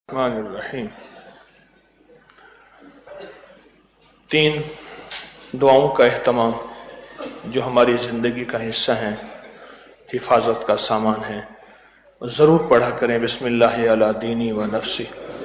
الرحمن الرحیم۔ 3 دعاؤں کا اہتمام جو ہماری زندگی کا حصہ ہیں، حفاظت کا سامان ہے، ضرور پڑھا کریں۔ بسم اللہ علی دینی و نفسی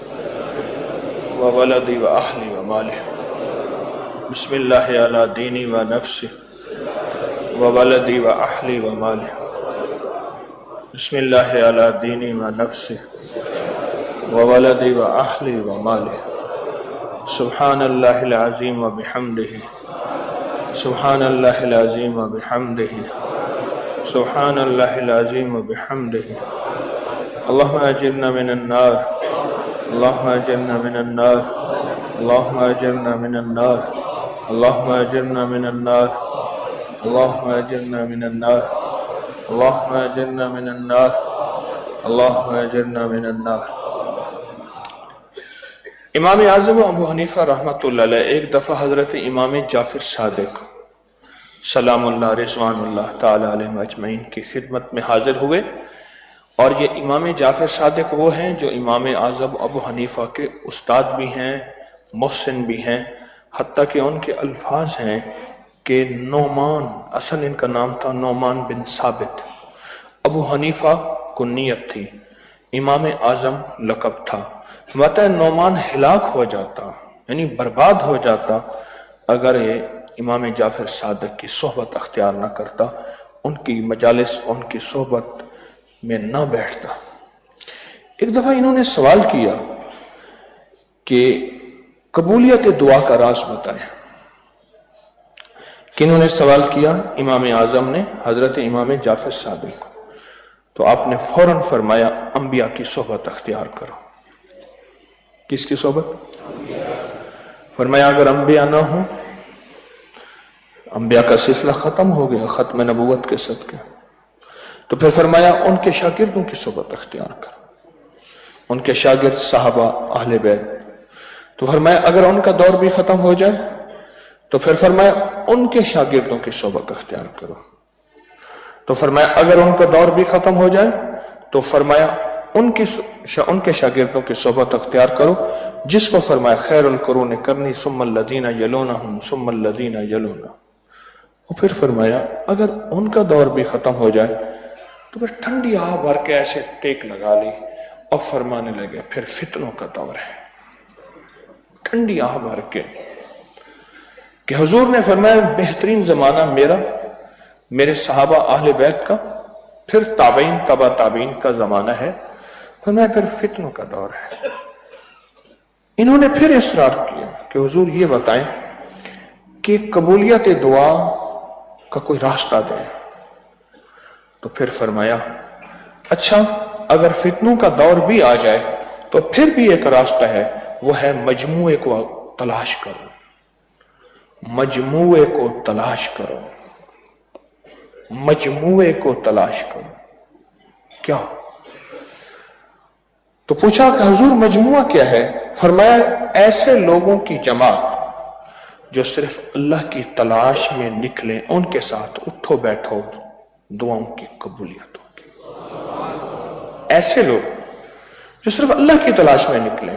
و ولدی و اہلی و مالی۔ بسم اللہ علی دینی و نفسی و ولدی و اہلی و مالی۔ بسم اللہ علی دینی و نفسی وولدی و اہلی و مالی۔ سبحان اللہ العظیم و بحمدہ، سبحان اللہ العظیم و بحمدہ، سبحان اللہ العظیم و بحمدہ۔ اللہم اجرنا من النار، اللہم اجرنا من النار، اللہم اجرنا من النار، اللہم اجرنا من النار، اللہم اجرنا من النار، اللہم اجرنا من النار، اللہم اجرنا من النار۔ امام اعظم ابو حنیفہ رحمۃ اللہ علیہ ایک دفعہ حضرت امام جعفر صادق سلام اللہ رضوان اللہ تعالی علیہ اجمعین کی خدمت میں حاضر ہوئے، اور یہ امام جعفر صادق وہ ہیں جو امام اعظم ابو حنیفہ کے استاد بھی ہیں، محسن بھی ہیں، حتیٰ کہ ان کے الفاظ ہیں کہ نعمان، اصل ان کا نام تھا نعمان بن ثابت، ابو حنیفہ کنیت تھی، امام اعظم لقب تھا۔ فرماتا ہے نعمان ہلاک ہو جاتا، یعنی برباد ہو جاتا، اگر یہ امام جعفر صادق کی صحبت اختیار نہ کرتا، ان کی مجالس، ان کی صحبت میں نہ بیٹھتا۔ ایک دفعہ انہوں نے سوال کیا کہ قبولیت دعا کا راز بتائیں۔ کنہوں نے سوال کیا؟ امام اعظم نے حضرت امام جعفر صادق کو۔ تو آپ نے فوراً فرمایا انبیاء کی صحبت اختیار کرو۔ کس کی صحبت؟ فرمایا اگر انبیاء نہ ہوں، انبیاء کا سلسلہ ختم ہو گیا ختم نبوت کے صدقے، تو پھر فرمایا ان کے شاگردوں کی صحبت اختیار کرو، ان کے شاگرد صحابہ اہل بیت۔ تو فرمایا اگر ان کا دور بھی ختم ہو جائے تو پھر فرمایا ان کے شاگردوں کی صحبت اختیار کرو۔ تو فرمایا اگر ان کا دور بھی ختم ہو جائے تو فرمایا ان کے شاگردوں کی صحبت اختیار کرو، جس کو فرمایا خیر القرون کرنی ثم الذین یلونہم ثم الذین یلونہم۔ اور پھر فرمایا اگر ان کا دور بھی ختم ہو جائے تو پھر ٹھنڈی آہ بھر کے ایسے ٹیک لگا لی اور فرمانے لگے پھر فتنوں کا دور ہے۔ ٹھنڈی آہ بھر کے کہ حضور نے فرمایا بہترین زمانہ میرا، میرے صحابہ اہل بیت کا، پھر تابعین تبع تابعین کا زمانہ ہے، فرمایا پھر فتنوں کا دور ہے۔ انہوں نے پھر اصرار کیا کہ حضور یہ بتائیں کہ قبولیت دعا کا کوئی راستہ دیں۔ تو پھر فرمایا اچھا اگر فتنوں کا دور بھی آ جائے تو پھر بھی ایک راستہ ہے، وہ ہے مجموعے کو تلاش کرو، مجموعے کو تلاش کرو، مجموعے کو تلاش کرو۔ کیا؟ تو پوچھا کہ حضور مجموعہ کیا ہے؟ فرمایا ایسے لوگوں کی جماعت جو صرف اللہ کی تلاش میں نکلیں، ان کے ساتھ اٹھو بیٹھو دعاؤں کی قبولیت ہوگی۔ ایسے لوگ جو صرف اللہ کی تلاش میں نکلیں،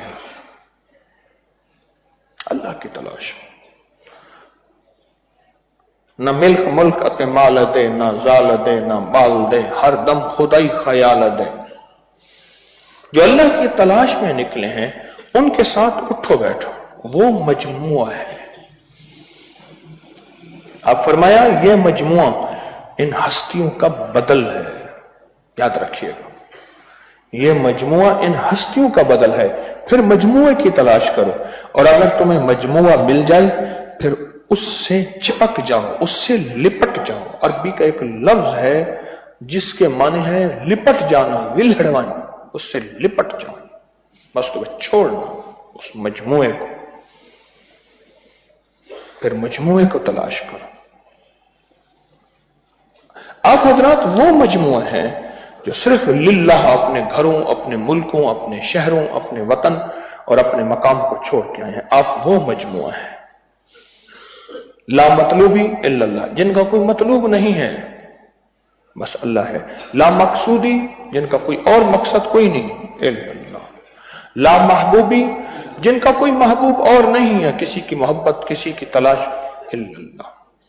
اللہ کی تلاش، نہ ملک اتے مال دے، نہ زال دے، نہ مال دے، ہر دم خدائی خیال دے، جو اللہ کی تلاش میں نکلے ہیں ان کے ساتھ اٹھو بیٹھو، وہ مجموعہ ہے۔ اب فرمایا یہ مجموعہ ان ہستیوں کا بدل ہے، یاد رکھیے گا، یہ مجموعہ ان ہستیوں کا بدل ہے۔ پھر مجموعے کی تلاش کرو، اور اگر تمہیں مجموعہ مل جائے پھر اس سے چپک جاؤ، اس سے لپٹ جاؤ۔ عربی کا ایک لفظ ہے جس کے معنی ہے لپٹ جانا، ولہڑوانا، اس سے لپٹ جاؤ، بس تمہیں چھوڑنا اس مجموعے کو۔ پھر مجموعے کو تلاش کرو۔ آپ حضرات وہ مجموعہ ہیں جو صرف للہ اپنے گھروں، اپنے ملکوں، اپنے شہروں، اپنے وطن اور اپنے مقام کو چھوڑ کے آئے ہیں۔ آپ وہ مجموعہ ہیں لا مطلوبی الا اللہ، جن کا کوئی مطلوب نہیں ہے، بس اللہ ہے۔ لا مقصودی، جن کا کوئی اور مقصد کوئی نہیں الا اللہ۔ ला महबूबी, जिनका कोई महबूब और नहीं है, किसी की मोहब्बत, किसी की तलाश, इल्लल्लाह।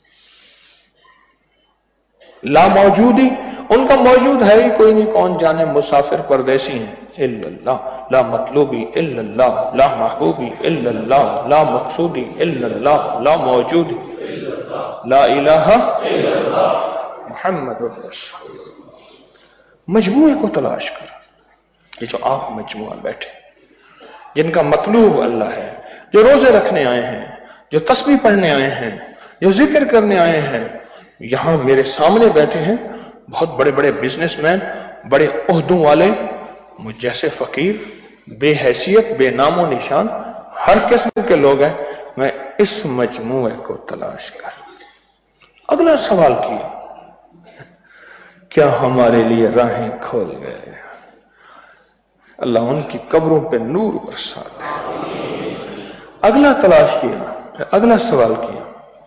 ला मौजूदी, उनका मौजूद है ही कोई नहीं, कौन जाने मुसाफिर परदेसी हैं, इल्लल्लाह। ला मतलूबी इल्लल्लाह, ला महबूबी इल्लल्लाह, ला मकसूदी इल्लल्लाह, ला मौजूदी, ला इलाहा मुहम्मदुर रसूलुल्लाह। मजमूए को तलाश कर। ये जो आप मजमुआ बैठे, जिनका मतलूब अल्लाह है, जो रोजे रखने आए हैं, जो तस्बीह पढ़ने आए हैं, जो जिक्र करने आए हैं, यहां मेरे सामने बैठे हैं बहुत बड़े बड़े बिजनेसमैन, बड़े ओहदों वाले, मुझ जैसे फकीर, बेहैसियत, बेनामो निशान, हर किस्म के लोग हैं। मैं इस मजमूए को तलाश कर। अगला सवाल किया, क्या हमारे लिए राहें खोल गए? अल्लाह उनकी कब्रों पे नूर बरसा दे। अगला तलाश किया, अगला सवाल किया,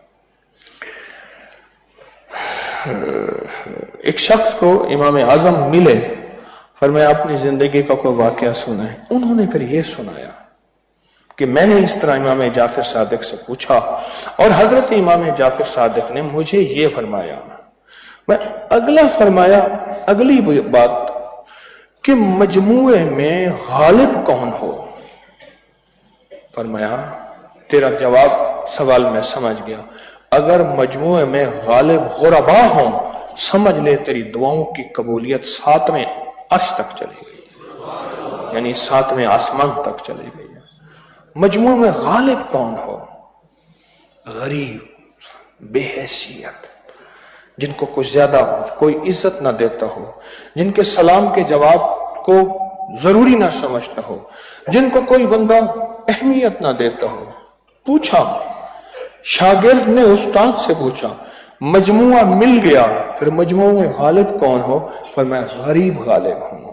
एक शख्स को इमाम आजम मिले, फरमाया अपनी जिंदगी का कोई वाकया सुनाए। उन्होंने फिर यह सुनाया कि मैंने इस तरह इमाम जाफर सादिक से पूछा और हजरत इमाम जाफर सादिक ने मुझे ये फरमाया। मैं अगला फरमाया, अगली बात कि मजमूए में गालिब कौन हो? फरमाया तेरा जवाब सवाल में समझ गया। अगर मजमूए में गालिब गुरबा हो, समझ ले तेरी दुआओं की कबूलियत 7वें अर्श तक चली गई, यानी 7वें आसमान तक चली गई। मजमूए में गालिब कौन हो? गरीब, बेहैसियत, जिनको कुछ ज्यादा कोई इज्जत ना देता हो, जिनके सलाम के जवाब को जरूरी ना समझता हो, जिनको कोई बंदा अहमियत ना देता हो। पूछा, शागिर्द ने उस्ताद से पूछा, मजमुआ मिल गया, फिर मजमुए में गालिब कौन हो? फरमाया गरीब गालिब हूं,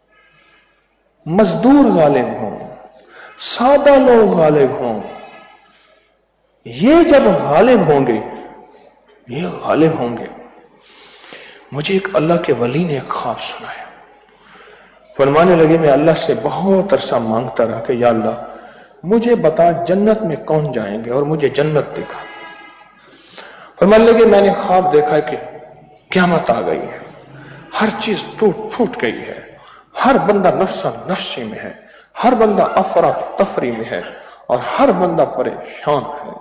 मजदूर गालिब हूं, सादा लोग गालिब हों। ये जब गालिब होंगे, ये गालिब होंगे। मुझे एक अल्लाह के वली ने एक ख्वाब सुनाया। फरमाने लगे, मैं अल्लाह से बहुत अरसा मांगता रहा कि या अल्लाह मुझे बता जन्नत में कौन जाएंगे, और मुझे जन्नत दिखा। फरमाने लगे, मैंने ख्वाब देखा कि क़यामत आ गई है, हर चीज टूट फूट गई है, हर बंदा नफ्सा नफ्सी में है, हर बंदा अफरा तफरी में है, और हर बंदा परेशान है,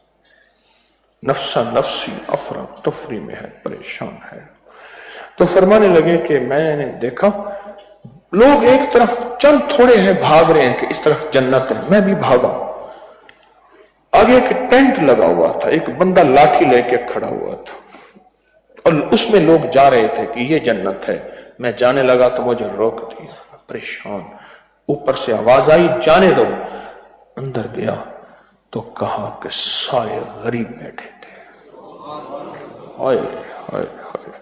नफ्सा नफ्सी अफरा तफरी में है, परेशान है। तो फरमाने लगे कि मैंने देखा लोग एक तरफ चंद थोड़े हैं भाग रहे हैं कि इस तरफ जन्नत है, मैं भी भागा। आगे एक टेंट लगा हुआ था, एक बंदा लाठी लेके खड़ा हुआ था और उसमें लोग जा रहे थे कि ये जन्नत है। मैं जाने लगा तो मुझे रोक दिया, परेशान। ऊपर से आवाज आई, जाने दो। अंदर गया तो कहा कि सारे गरीब बैठे थे। हाय हाय हाय।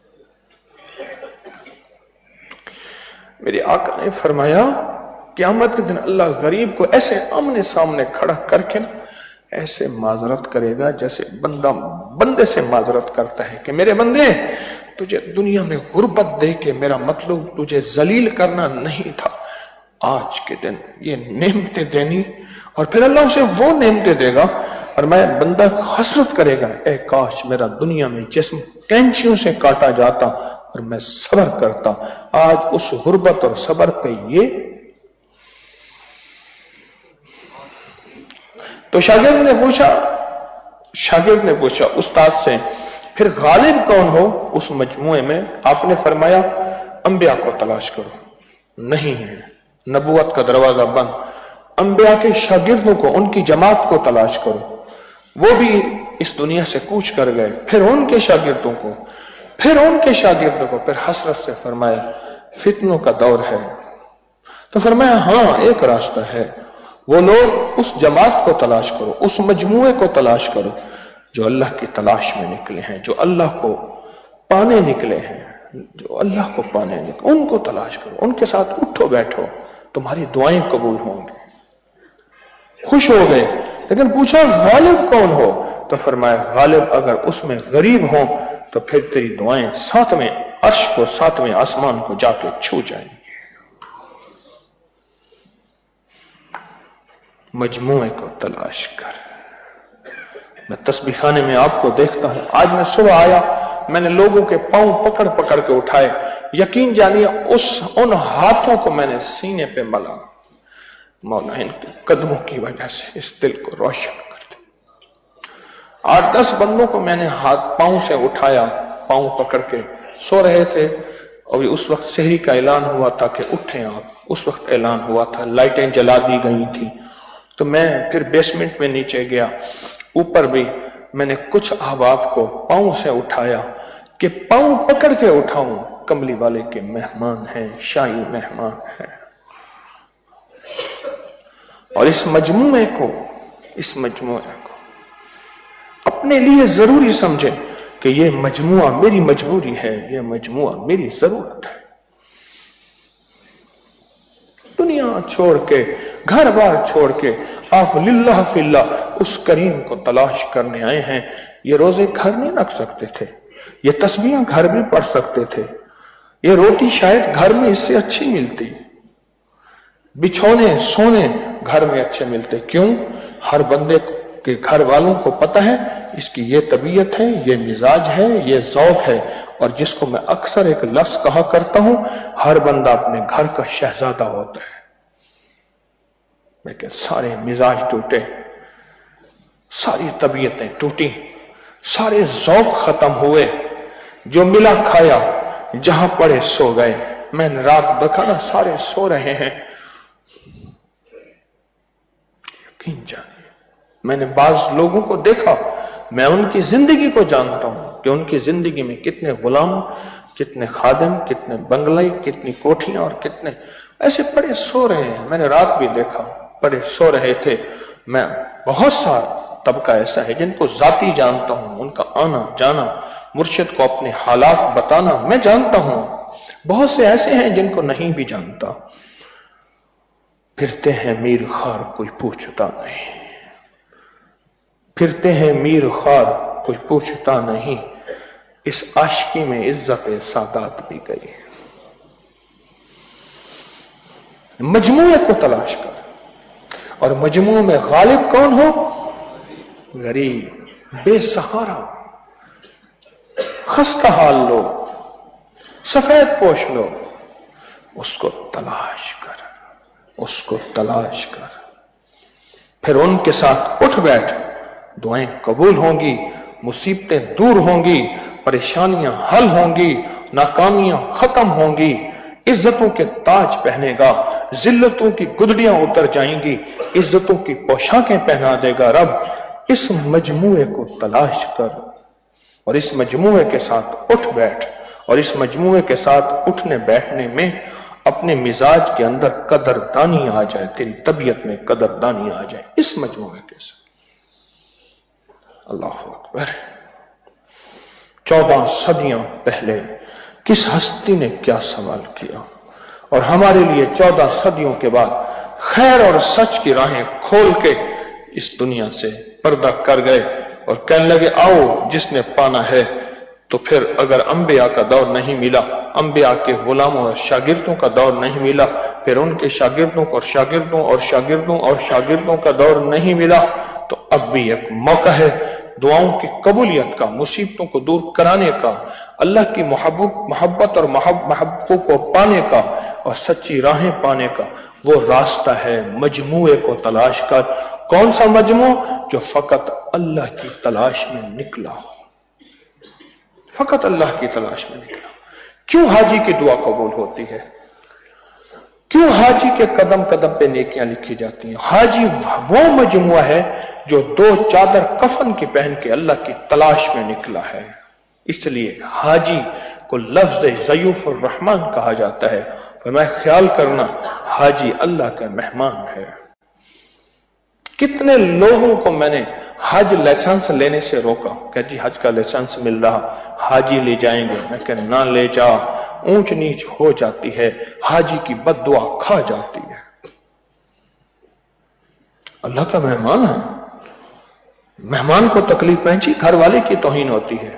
मेरे आका ने फरमाया, क़यामत के दिन अल्लाह गरीब को ऐसे आमने सामने खड़ा करके ना ऐसे माजरत करेगा जैसे बंदा बंदे से माजरत करता है कि मेरे बंदे, तुझे दुनिया में गुर्बत दे के मेरा मतलब तुझे जलील करना नहीं था। आज के दिन ये नेमतें देनी, और फिर अल्लाह उसे वो नेमतें देगा और मैं बंदा हसरत करेगा, ए काश मेरा दुनिया में जिस्म कैंचियों से काटा जाता और मैं सब्र करता। आज उस गुर्बत और सब्र पे ये। तो शागिर्द ने पूछा उस्ताद से, फिर गालिब कौन हो उस मजमुए में? आपने फरमाया, अंबिया को तलाश करो। नहीं है, नबुवत का दरवाजा बंद। अंबिया के शागिर्दों को, उनकी जमात को तलाश करो, वो भी इस दुनिया से कूच कर गए। फिर उनके शागिर्दों को, फिर उनके शागिर्दों को, फिर हसरत से फरमाया, फितनों का दौर है। तो फरमाया, हाँ एक रास्ता है, वो लोग उस जमात को तलाश करो, उस मजमुए को तलाश करो जो अल्लाह की तलाश में निकले हैं, जो अल्लाह को पाने निकले हैं, जो अल्लाह को पाने निकले, उनको तलाश करो, उनके साथ उठो बैठो, तुम्हारी दुआएं कबूल होंगी। खुश हो गए, लेकिन पूछा गालिब कौन हो? तो फरमाया, गालिब अगर उसमें गरीब हो तो फिर तेरी दुआएं 7वें अर्श को, 7वें आसमान को जाके छू जाएंगी। مجموعے کو تلاش کر۔ میں تسبیح خانے میں آپ کو دیکھتا ہوں، آج میں صبح آیا، میں نے لوگوں کے پاؤں پکڑ پکڑ کے اٹھائے، یقین جانیے ان ہاتھوں کو میں نے سینے پہ ملا۔ مولا ان کے قدموں کی وجہ سے اس دل کو روشن کر دے۔ 8-10 بندوں کو میں نے ہاتھ پاؤں سے اٹھایا، پاؤں پکڑ کے سو رہے تھے، اور اس وقت سحری کا اعلان ہوا تھا کہ اٹھیں آپ، اس وقت اعلان ہوا تھا، لائٹیں جلا دی گئی تھی۔ تو میں پھر بیسمنٹ میں نیچے گیا، اوپر بھی میں نے کچھ احباب کو پاؤں سے اٹھایا کہ پاؤں پکڑ کے اٹھاؤں، کملی والے کے مہمان ہیں، شاہی مہمان ہیں۔ اور اس مجموعے کو اپنے لیے ضروری سمجھے کہ یہ مجموعہ میری مجبوری ہے، یہ مجموعہ میری ضرورت ہے۔ دنیا چھوڑ کے، گھر بار چھوڑ کے آپ للہ فی اللہ اس کریم کو تلاش کرنے آئے ہیں۔ یہ روزے گھر نہیں رکھ سکتے تھے، یہ تسبیحاں گھر بھی پڑھ سکتے تھے، یہ روٹی شاید گھر میں اس سے اچھی ملتی، بچھونے سونے گھر میں اچھے ملتے۔ کیوں؟ ہر بندے کے گھر والوں کو پتہ ہے اس کی یہ طبیعت ہے، یہ مزاج ہے، یہ ذوق ہے، اور جس کو میں اکثر ایک لفظ کہا کرتا ہوں، ہر بندہ اپنے گھر کا شہزادہ ہوتا ہے۔ لیکن سارے مزاج ٹوٹے، ساری طبیعتیں ٹوٹی، سارے ذوق ختم ہوئے، جو ملا کھایا، جہاں پڑے سو گئے۔ میں نے رات دیکھا نا، سارے سو رہے ہیں۔ یقین جانیے میں نے بعض لوگوں کو دیکھا، میں ان کی زندگی کو جانتا ہوں کہ ان کی زندگی میں کتنے غلام، کتنے خادم، کتنے بنگلے، کتنی کوٹھیاں، اور کتنے ایسے پڑے سو رہے ہیں۔ میں نے رات بھی دیکھا، پڑے سو رہے تھے۔ میں بہت سا طبقہ ایسا ہے جن کو ذاتی جانتا ہوں، ان کا آنا جانا، مرشد کو اپنے حالات بتانا میں جانتا ہوں۔ بہت سے ایسے ہیں جن کو نہیں بھی جانتا۔ پھرتے ہیں میر خار کوئی پوچھتا نہیں، پھرتے ہیں میر خار کوئی پوچھتا نہیں، اس عاشقی میں عزت سادات بھی گئی۔ مجموعے کو تلاش کر، اور مجموعے میں غالب کون ہو؟ غریب، بے سہارا، خستہ حال لوگ، سفید پوش لوگ، اس کو تلاش کر، اس کو تلاش کر۔ پھر ان کے ساتھ اٹھ بیٹھ، دعائیں قبول ہوں گی، مصیبتیں دور ہوں گی، پریشانیاں حل ہوں گی، ناکامیاں ختم ہوں گی، عزتوں کے تاج پہنے گا، ذلتوں کی گدڑیاں اتر جائیں گی، عزتوں کی پوشاکیں پہنا دے گا رب۔ اس مجموعے کو تلاش کر، اور اس مجموعے کے ساتھ اٹھ بیٹھ، اور اس مجموعے کے ساتھ اٹھنے بیٹھنے میں اپنے مزاج کے اندر قدردانی آ جائے، تیری طبیعت میں قدردانی آ جائے اس مجموعے کے ساتھ۔ اللہ اکبر۔ 14 صدیاں پہلے کس ہستی نے کیا سوال کیا، اور ہمارے لیے 14 صدیوں کے بعد خیر اور سچ کی راہیں کھول کے اس دنیا سے پردہ کر گئے، اور کہنے لگے آؤ جس نے پانا ہے۔ تو پھر اگر انبیاء کا دور نہیں ملا، انبیاء کے غلاموں اور شاگردوں کا دور نہیں ملا، پھر ان کے شاگردوں اور شاگردوں اور شاگردوں اور شاگردوں کا دور نہیں ملا، تو اب بھی ایک موقع ہے دعاؤں کی قبولیت کا، مصیبتوں کو دور کرانے کا، اللہ کی محبت اور محبتوں کو پانے کا، اور سچی راہیں پانے کا۔ وہ راستہ ہے مجموعے کو تلاش کر۔ کون سا مجموعہ؟ جو فقط اللہ کی تلاش میں نکلا ہو، فقط اللہ کی تلاش میں نکلا۔ کیوں حاجی کی دعا قبول ہوتی ہے؟ کیوں حاجی کے قدم قدم پہ نیکیاں لکھی جاتی ہیں؟ حاجی وہ مجموعہ ہے جو 2 چادر کفن کی پہن کے اللہ کی تلاش میں نکلا ہے۔ اس لیے حاجی کو لفظ ضیوف الرحمن کہا جاتا ہے۔ فرمایا خیال کرنا حاجی اللہ کا مہمان ہے۔ کتنے لوگوں کو میں نے حج لائسنس لینے سے روکا کہ جی حج کا لائسنس مل رہا، حاجی لے جائیں گے، میں کہ نہ لے جا، اونچ نیچ ہو جاتی ہے، حاجی کی بد دعا کھا جاتی ہے۔ اللہ کا مہمان ہے، مہمان کو تکلیف پہنچی، گھر والے کی توہین ہوتی ہے۔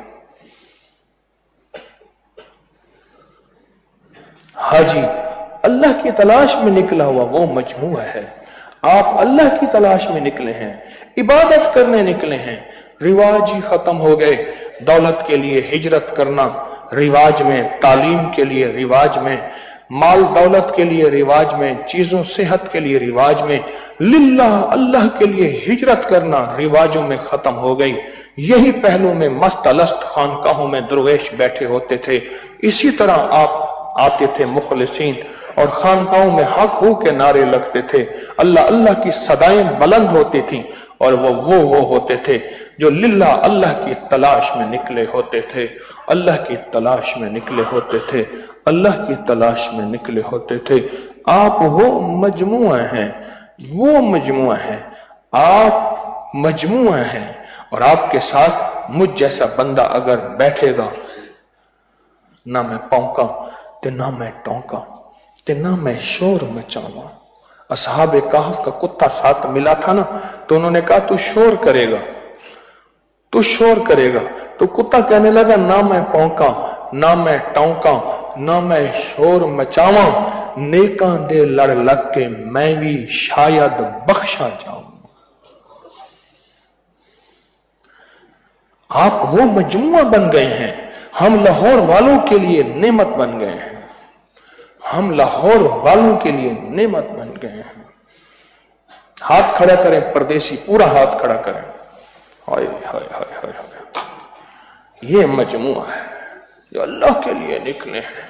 حاجی اللہ کی تلاش میں نکلا ہوا وہ مجموعہ ہے۔ आप अल्लाह की तलाश में निकले हैं, इबादत करने निकले हैं। रिवाज ही खत्म हो गए। दौलत के लिए हिजरत करना रिवाज में, तालीम के लिए रिवाज में, माल दौलत के लिए रिवाज में, चीजों सेहत के लिए रिवाज में, लिल्लाह अल्लाह के लिए हिजरत करना रिवाजों में खत्म हो गई। यही पहलू में मस्त अलस्त खानकाहों में दरवेश बैठे होते थे। इसी तरह आप आते थे मुखलिसीन, और खानकाहों में हक हो के नारे लगते थे। अल्लाह अल्लाह की सदाएं बुलंद होती थी, और वो होते थे जो लिल्लाह अल्लाह की तलाश में निकले होते थे, अल्लाह की तलाश में निकले होते थे, अल्लाह की तलाश में निकले होते थे। आप वो मजमुआ हैं, वो मजमुआ है, आप मजमुआ हैं। और आपके साथ मुझ जैसा बंदा अगर बैठेगा, ना मैं पौंका ते ना मैं टौंका ते ना मैं शोर मचावा। असहाबे कहफ का कुत्ता साथ मिला था ना, तो उन्होंने कहा तू शोर करेगा, तू शोर करेगा। तो कुत्ता कहने लगा ना मैं पौंका, ना मैं टौंका, ना मैं शोर मचावा, नेका दे लड़ लग के मैं भी शायद बख्शा जाऊं। आप वो मजमुआ बन गए हैं। हम लाहौर वालों के लिए नेमत बन गए हैं, हम लाहौर वालों के लिए नेमत बन गए हैं। हाथ खड़ा करें परदेसी, पूरा हाथ खड़ा करें। हाय हाय हाय हाय हाय। ये मजमुआ है जो अल्लाह के लिए निकले हैं,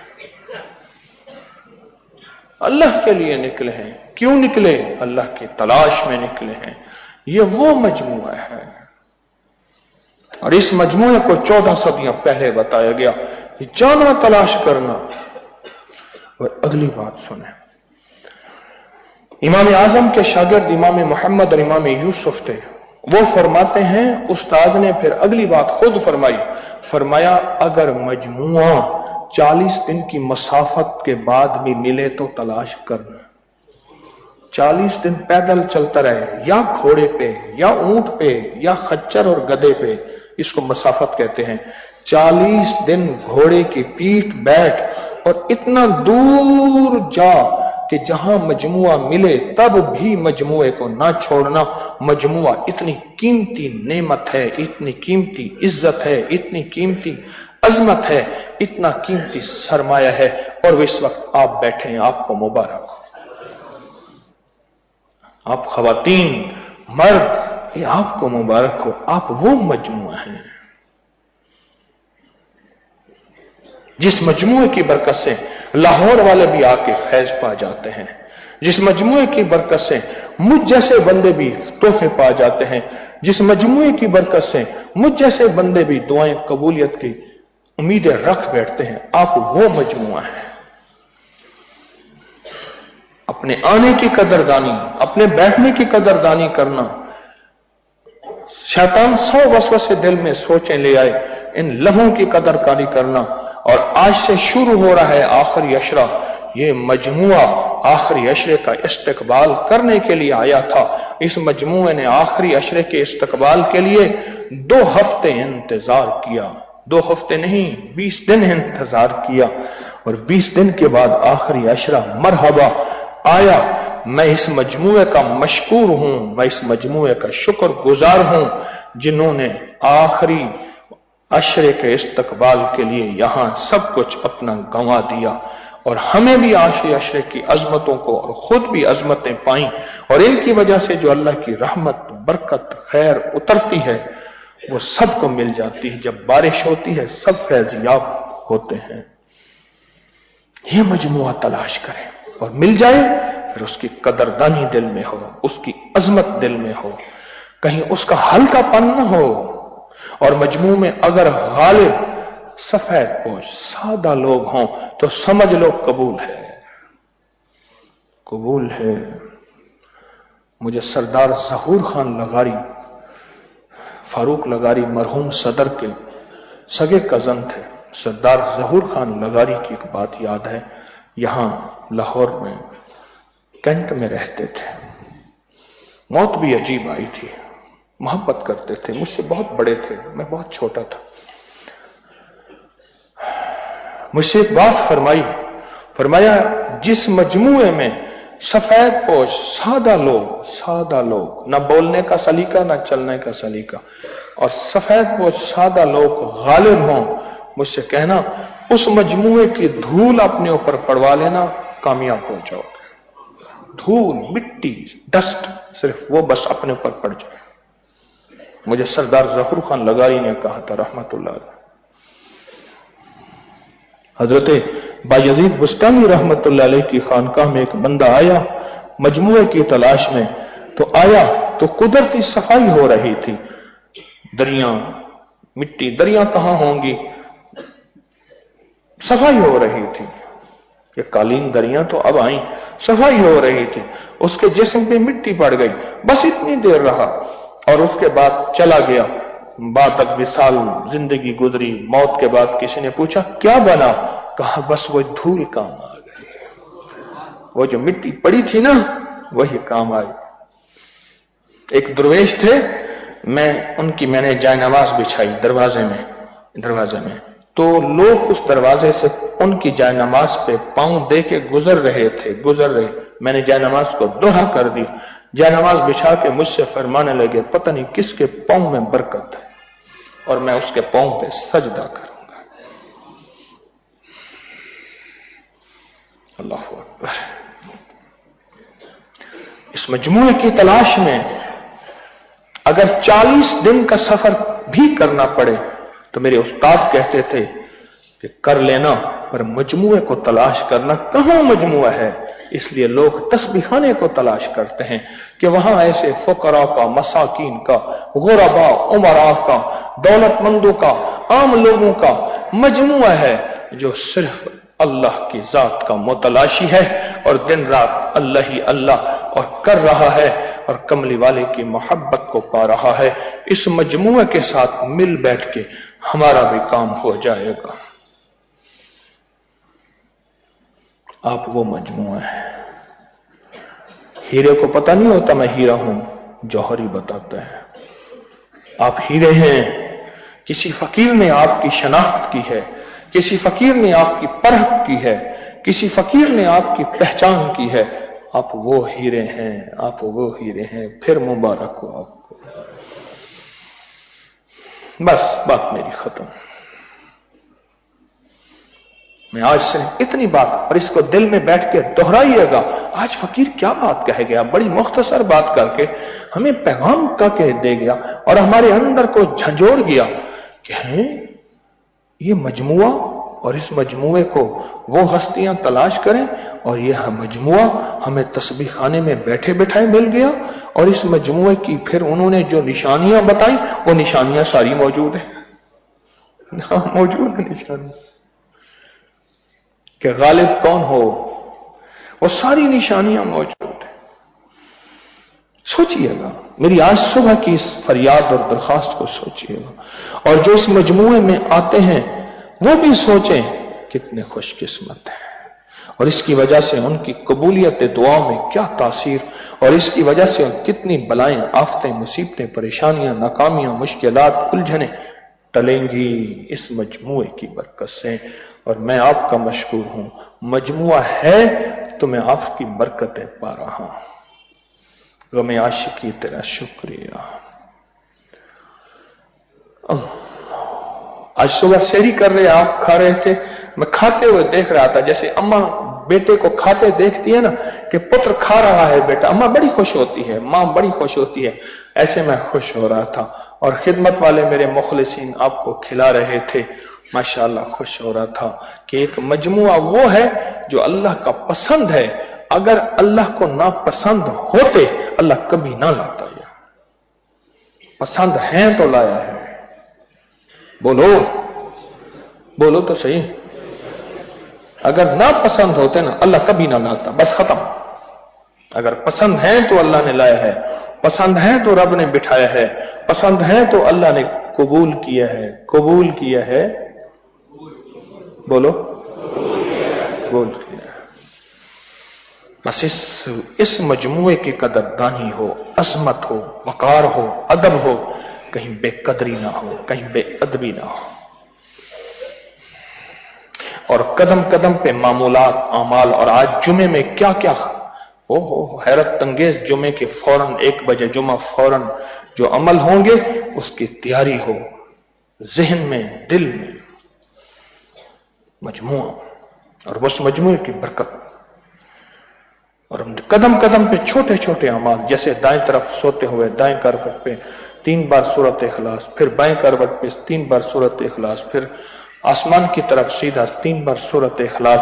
अल्लाह के लिए निकले हैं। क्यों निकले? अल्लाह की तलाश में निकले हैं। ये वो मजमुआ है, और इस मजमुए को 14 सदियां पहले बताया गया, जाना तलाश करना। और अगली बात सुने, इमाम आजम के शागिर्द इमाम मोहम्मद और इमाम यूसुफ थे। वो फरमाते हैं, उस्ताद ने फिर अगली बात खुद फरमाई, फरमाया अगर मजमुआ 40 दिन की मसाफत के बाद भी मिले तो तलाश करना। 40 दिन पैदल चलता रहे, या घोड़े पे, या ऊंट पे, या खच्चर और गधे पे, इसको मसाफत कहते हैं। 40 दिन घोड़े की पीठ बैठ और इतना दूर जा कि जहां मजमुआ मिले तब भी मजमुए को ना छोड़ना। मजमुआ इतनी कीमती नेमत है, इतनी कीमती इज्जत है, इतनी कीमती अजमत है, इतना कीमती सरमाया है। और इस वक्त आप बैठे हैं, आपको मुबारक हो। आप खवातीन, मर्द, ये आपको मुबारक हो। आप वो मजमुआ हैं जिस मजमुए की बरकत से लाहौर वाले भी आके फैज पा जाते हैं, जिस मजमुए की बरकत से मुझ जैसे बंदे भी तोहफे पा जाते हैं, जिस मजमुए की बरकत से मुझ जैसे बंदे भी दुआएं कबूलियत की उम्मीदें रख बैठते हैं। आप वो मजमुआ है। अपने आने की कदरदानी, अपने बैठने की कदरदानी करना। शैतान 100 वसवसे दिल में सोचें ले आए, इन लम्हों की कदरकारी करना। और आज से शुरू हो रहा है आखिरी अशरा। ये मजमुआ आखिरी अशरे का इस्तकबाल करने के लिए आया था। इस मजमुए ने आखिरी अशरे के इस्तकबाल के लिए 2 हफ्ते इंतजार किया। 2 हफ्ते नहीं, 20 दिन इंतजार किया। और 20 दिन के बाद आखिरी अशरा मरहबा आया। मैं इस मजमुए का मशकूर हूं, मैं इस मजमुए का शुक्र गुजार हूं, जिन्होंने आखिरी अशरे के इस्तकबाल के लिए यहां सब कुछ अपना गंवा दिया। और हमें भी आखिरी अशरे की अजमतों को और खुद भी अजमतें पाई। और इनकी वजह से जो अल्लाह की रहमत, बरकत, खैर उतरती है वो सबको मिल जाती है। जब बारिश होती है सब फैजियाब होते हैं। ये मजमुआ तलाश करें और मिल जाए, फिर उसकी कदरदानी दिल में हो, उसकी अजमत दिल में हो, कहीं उसका हल्कापन न हो। और मजमू में अगर गालिब सफेद पोश सादा लोग हों तो समझ लो कबूल है, कबूल है। मुझे सरदार ज़हूर खान लगारी, फारूक लगारी मरहूम सदर के सगे कजन थे। सरदार ज़हूर खान लगारी की एक बात याद है। यहां लाहौर में कैंट में रहते थे। मौत भी अजीब आई थी। मोहब्बत करते थे, मुझसे बहुत बड़े थे, मैं बहुत छोटा था। मुझसे एक बात फरमाई, फरमाया जिस मजमुए में سفید پوش سادہ لوگ، نہ بولنے کا سلیقہ نہ چلنے کا سلیقہ، اور سفید پوش سادہ لوگ غالب ہوں، مجھ سے کہنا اس مجموعے کی دھول اپنے اوپر پڑوا لینا، کامیاب ہو جاؤ گے۔ دھول، مٹی، ڈسٹ، صرف وہ بس اپنے اوپر پڑ جائے۔ مجھے سردار ظفر خان لغاری نے کہا تھا رحمت اللہ علیہ، حضرت بایزید بستانی رحمت اللہ علیہ کی خانقاہ میں ایک بندہ آیا مجموعے کی تلاش میں، تو آیا تو قدرتی صفائی ہو رہی تھی، دریاں، مٹی، دریاں کہاں ہوں گی، صفائی ہو رہی تھی، یہ قالین دریاں تو اب آئیں، صفائی ہو رہی تھی، اس کے جسم پہ مٹی پڑ گئی، بس اتنی دیر رہا اور اس کے بعد چلا گیا۔ بعد اب وصال زندگی گزری، موت کے بعد کسی نے پوچھا کیا بنا، کہا بس وہ دھول کام آ گئی، وہ جو مٹی پڑی تھی نا وہی کام آئی۔ ایک درویش تھے، میں نے جائے نماز بچھائی دروازے میں، تو لوگ اس دروازے سے ان کی جائے نماز پہ پاؤں دے کے گزر رہے، میں نے جائے نماز کو دوہرا کر دی، جائے نماز بچھا کے مجھ سے فرمانے لگے پتہ نہیں کس کے پاؤں میں برکت ہے اور میں اس کے پاؤں پہ سجدہ کروں گا۔ اللہ اکبر۔ اس مجموعے کی تلاش میں اگر 40 دن کا سفر بھی کرنا پڑے تو میرے استاد کہتے تھے کہ کر لینا، پر مجموعے کو تلاش کرنا، کہاں مجموعہ ہے؟ اس لیے لوگ تسبیح خانے کو تلاش کرتے ہیں کہ وہاں ایسے فقراء کا، مساکین کا، غرباء، امراء کا، دولت مندوں کا، عام لوگوں کا مجموعہ ہے جو صرف اللہ کی ذات کا متلاشی ہے اور دن رات اللہ ہی اللہ اور کر رہا ہے اور کملی والے کی محبت کو پا رہا ہے۔ اس مجموعے کے ساتھ مل بیٹھ کے ہمارا بھی کام ہو جائے گا۔ آپ وہ مجموعہ ہے، ہیرے کو پتہ نہیں ہوتا میں ہیرا ہوں، جوہر ہی بتاتا ہے۔ آپ ہیرے ہیں، کسی فقیر نے آپ کی شناخت کی ہے، کسی فقیر نے آپ کی پرکھ کی ہے، کسی فقیر نے آپ کی پہچان کی ہے، آپ وہ ہیرے ہیں، آپ وہ ہیرے ہیں، پھر مبارک ہو آپ کو۔ بس بات میری ختم۔ میں آج سے اتنی بات، اور اس کو دل میں بیٹھ کے دہرائیے گا، آج فقیر کیا بات کہے گیا، بڑی مختصر بات کر کے ہمیں پیغام کا کہہ دے گیا اور ہمارے اندر کو جھنجھوڑ گیا کہ یہ مجموعہ، اور اس مجموعے کو وہ ہستیاں تلاش کریں، اور یہ مجموعہ ہمیں تسبیح خانے میں بیٹھے بٹھائے مل گیا، اور اس مجموعے کی پھر انہوں نے جو نشانیاں بتائیں وہ نشانیاں ساری موجود ہیں، موجود ہیں نشانیاں کہ غالب کون ہو، وہ ساری نشانیاں موجود ہیں۔ سوچئے گا، میری آج صبح کی اس فریاد اور درخواست کو سوچئے گا، اور جو اس مجموعے میں آتے ہیں وہ بھی سوچیں کتنے خوش قسمت ہیں، اور اس کی وجہ سے ان کی قبولیت دعا میں کیا تاثیر، اور اس کی وجہ سے کتنی بلائیں، آفتیں، مصیبتیں، پریشانیاں، ناکامیاں، مشکلات، الجھنیں ٹلیں گی اس مجموعے کی برکت سے۔ اور میں آپ کا مشکور ہوں، مجموعہ ہے تو میں آپ کی برکتیں پا رہا ہوں۔ غم عاشقی تیرا شکریہ۔ آج صبح سحری کر رہے، آپ کھا رہے تھے، میں کھاتے ہوئے دیکھ رہا تھا، جیسے اماں بیٹے کو کھاتے دیکھتی ہے نا کہ پتر کھا رہا ہے بیٹا، اماں بڑی خوش ہوتی ہے، ماں بڑی خوش ہوتی ہے، ایسے میں خوش ہو رہا تھا، اور خدمت والے میرے مخلصین آپ کو کھلا رہے تھے، ماشاءاللہ خوش ہو رہا تھا کہ ایک مجموعہ وہ ہے جو اللہ کا پسند ہے۔ اگر اللہ کو ناپسند ہوتے اللہ کبھی نہ لاتا، یہ پسند ہیں تو لایا ہے۔ بولو تو صحیح، اگر ناپسند ہوتے نا اللہ کبھی نہ لاتا، بس ختم۔ اگر پسند ہیں تو اللہ نے لایا ہے، پسند ہیں تو رب نے بٹھایا ہے، پسند ہیں تو اللہ نے قبول کیا ہے، قبول کیا ہے، بولو قبول کیا ہے۔ بس اس مجموعے کی قدردانی ہو، عظمت ہو، وقار ہو، ادب ہو، کہیں بے قدری نہ ہو، کہیں بے ادبی نہ ہو، اور قدم قدم پہ معمولات، اعمال، اور آج جمعے میں کیا کیا حیرت انگیز جمعے کے فوراً 1 بجے جمعہ فوراً جو عمل ہوں گے اس کی تیاری ہو، ذہن میں، دل میں مجموعہ، اور بس مجموعے کی برکت، اور قدم قدم پہ چھوٹے چھوٹے اعمال، جیسے دائیں طرف سوتے ہوئے دائیں کروٹ پہ 3 بار سورۃ اخلاص، پھر بائیں کروٹ پہ 3 بار سورۃ اخلاص، پھر آسمان کی طرف سیدھا 3 بار سورۃ اخلاص،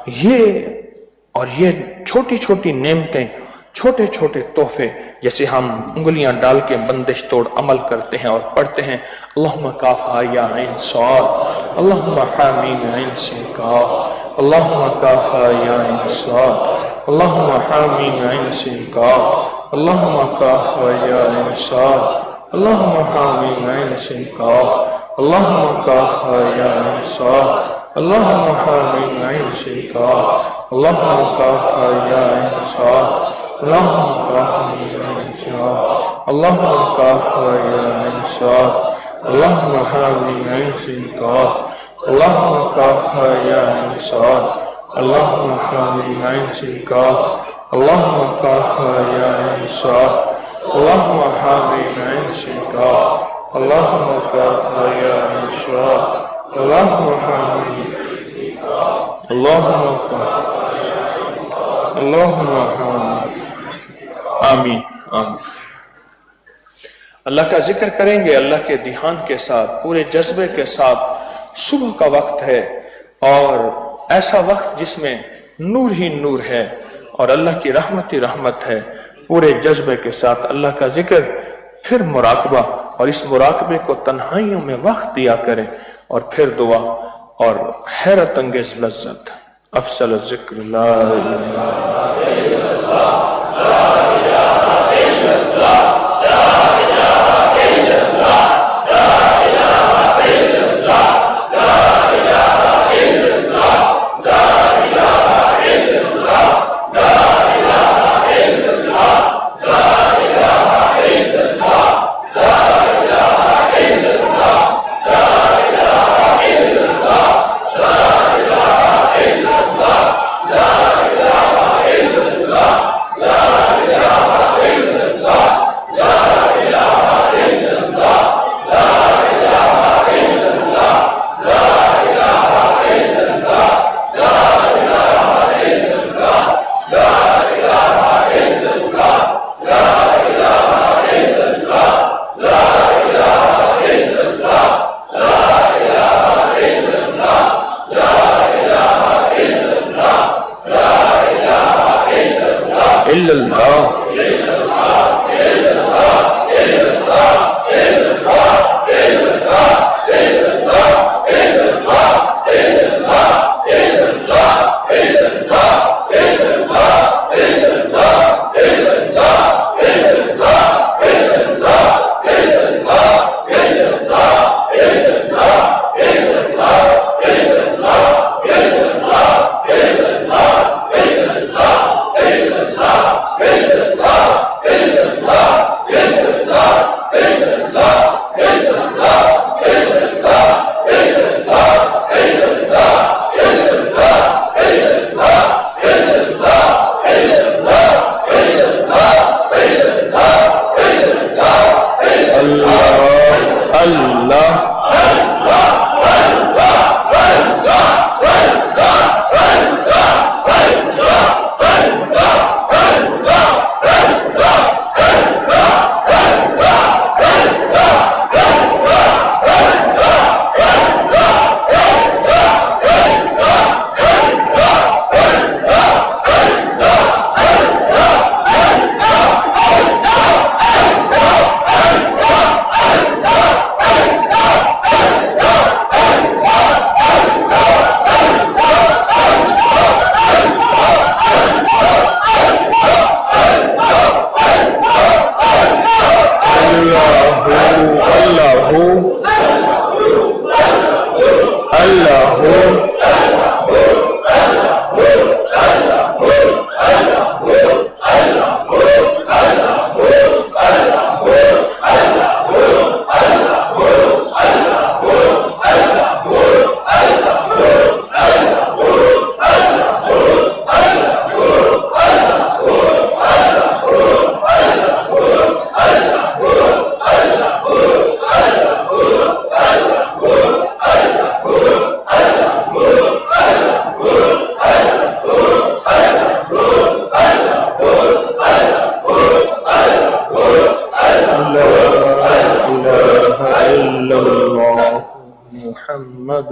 یہ چھوٹی چھوٹی نعمتیں، چھوٹے چھوٹے تحفے، جیسے ہم انگلیاں ڈال کے بندش توڑ عمل کرتے ہیں اور پڑھتے ہیں اللہم کافہا یا عین صاد، اللہم حامیم عین سے کاف، اللہم کافہا یا عین صاد، اللہم حامیم عین سے کاف، اللہم کافہا یا عین صاد، اللہم حامیم عین سے کاف، اللہم کافہا یا عین صاد، اللہم حامیم عین سے کاف، اللہم کافہا یا عین صاد، اللہم حامیم عین صاد، اللہم کافہا یا عین صاد، اللہم حامیم عین سے کاف، اللہم کافہا یا عین صاد، اللہم حامیم عین سے کاف، اللہم کافہا یا عین صاد، اللہم حامیم عین سے کاف، اللہم کافہا یا عین صاد، اللہم حامیم اللہم حامیم، آمین آمین۔ اللہ کا ذکر کریں گے اللہ کے دھیان کے ساتھ، پورے جذبے کے ساتھ۔ صبح کا وقت ہے اور ایسا وقت جس میں نور ہی نور ہے اور اللہ کی رحمت ہی رحمت ہے۔ پورے جذبے کے ساتھ اللہ کا ذکر، پھر مراقبہ، اور اس مراقبے کو تنہائیوں میں وقت دیا کریں، اور پھر دعا اور حیرت انگیز لذت۔ افضل الذکر لا الہ الا اللہ۔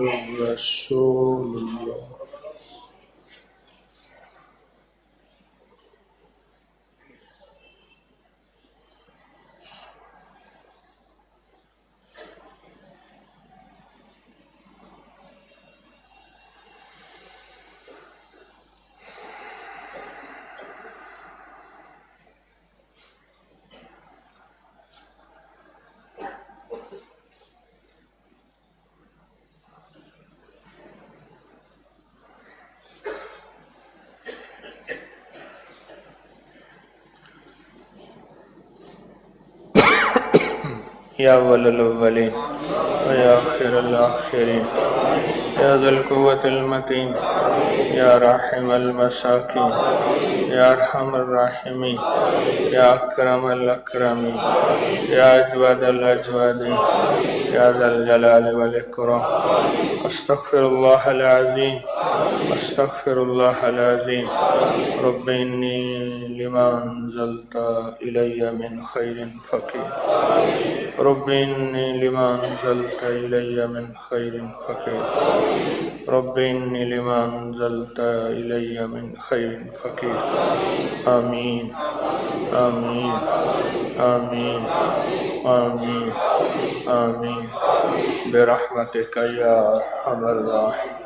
رسول اللہ. یا اول الاولین ویا آخر الاخرین یا ذا القوة المتین یا راحم المساکین یا ارحم الراحمین یا اکرم الاکرمین یا اجود الاجودین یا ذا الجلال والاکرام. استغفر اللہ العظیم استغفر اللہ العظیم. رب انی لما انزلت الی من خیر فقیر. رب انی لما انزلت الی من خیر فقیر. رب انی لما انزلت الی من خیر فقیر. آمین آمین آمین آمین آمین برحمتک یا ارحم الراحمین.